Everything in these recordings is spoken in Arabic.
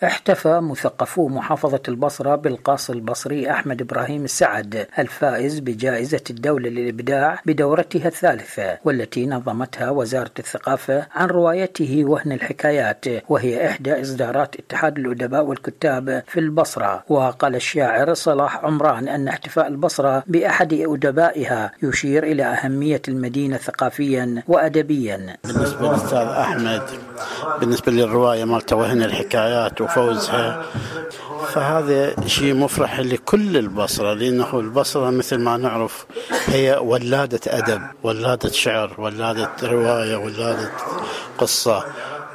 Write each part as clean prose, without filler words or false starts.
احتفى مثقفو محافظة البصرة بالقاص البصري أحمد إبراهيم السعد الفائز بجائزة الدولة للإبداع بدورتها الثالثة، والتي نظمتها وزارة الثقافة عن روايته وهن الحكايات، وهي إحدى إصدارات اتحاد الأدباء والكتاب في البصرة. وقال الشاعر صلاح عمران أن احتفاء البصرة بأحد أدبائها يشير إلى أهمية المدينة ثقافيا وأدبيا. بالنسبة للأستاذ أحمد، بالنسبة للرواية مالته وهن الحكايات وفوزها، فهذا شيء مفرح لكل البصرة، لأنه البصرة مثل ما نعرف هي ولادة أدب، ولادة شعر، ولادة رواية، ولادة قصة.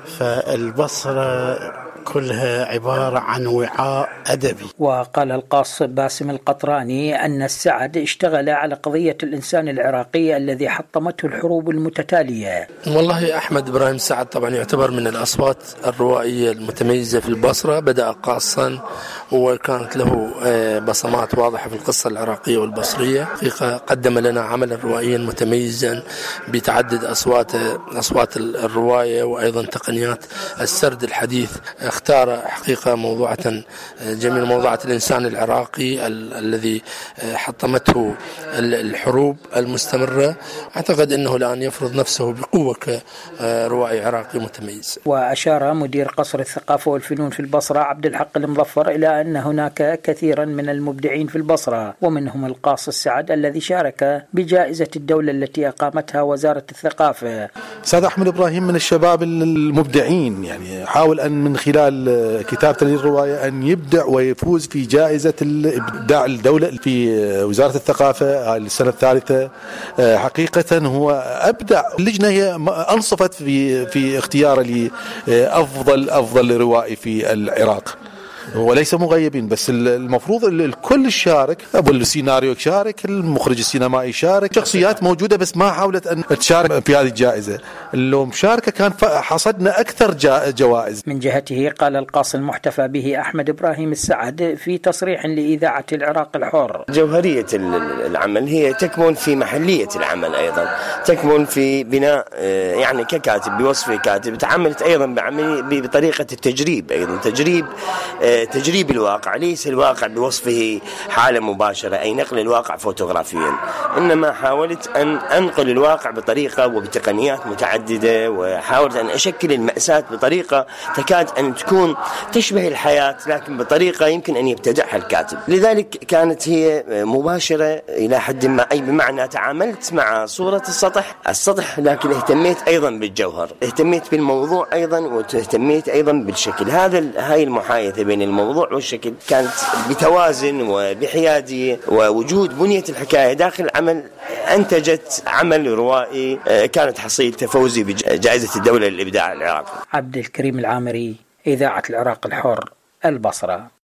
فالبصرة كلها عبارة عن وعاء أدبي. وقال القاص باسم القطراني أن السعد اشتغل على قضية الإنسان العراقي الذي حطمته الحروب المتتالية. والله أحمد إبراهيم السعد طبعا يعتبر من الأصوات الروائية المتميزة في البصرة، بدأ قاصا وكانت له بصمات واضحة في القصة العراقية والبصرية. قدم لنا عملا روائيا متميزا بتعدد أصوات الرواية وأيضا تقنيات السرد الحديث. اختار حقيقة موضوعة جميل، موضوعة الإنسان العراقي الذي حطمته الحروب المستمرة. أعتقد أنه الآن يفرض نفسه بقوة كروائي عراقي متميز. وأشار مدير قصر الثقافة والفنون في البصرة عبد الحق المظفر إلى أن هناك كثيرا من المبدعين في البصرة، ومنهم القاص السعد الذي شارك بجائزة الدولة التي أقامتها وزارة الثقافة. أستاذ أحمد إبراهيم من الشباب المبدعين، يعني حاول أن من خلال كتابة للرواية أن يبدع ويفوز في جائزة الإبداع الدولة في وزارة الثقافة السنة الثالثة. حقيقة هو أبدع. اللجنة هي أنصفت في اختياره لأفضل روائي في العراق، وليس مغيبين بس. المفروض الكل شارك، أبو السيناريو شارك، المخرج السينمائي شارك، شخصيات موجودة بس ما حاولت أن تشارك في هذه الجائزة. لو مشاركة كان حصدنا أكثر جوائز. من جهته قال القاص المحتفى به أحمد إبراهيم السعد في تصريح لإذاعة العراق الحر: جوهرية العمل هي تكمن في محلية العمل، أيضا تكمن في بناء يعني ككاتب بوصفه كاتب. تعاملت أيضا بطريقة التجريب، أيضا تجريب الواقع، ليس الواقع بوصفه حالة مباشرة أي نقل الواقع فوتوغرافيا، إنما حاولت أن أنقل الواقع بطريقة وبتقنيات متعددة، وحاولت أن أشكل المأساة بطريقة تكاد أن تكون تشبه الحياة لكن بطريقة يمكن أن يبتدعها الكاتب. لذلك كانت هي مباشرة إلى حد ما، أي بمعنى تعاملت مع صورة السطح لكن اهتميت أيضا بالجوهر، اهتميت بالموضوع أيضا، واهتميت أيضا بالشكل. هاي المحايدة بين الموضوع والشكل كانت بتوازن وبحيادية، ووجود بنية الحكاية داخل العمل أنتجت عمل روائي كانت حصيل تفوزي بجائزة الدولة للإبداع العراقي. عبد الكريم العامري، إذاعة العراق الحر، البصرة.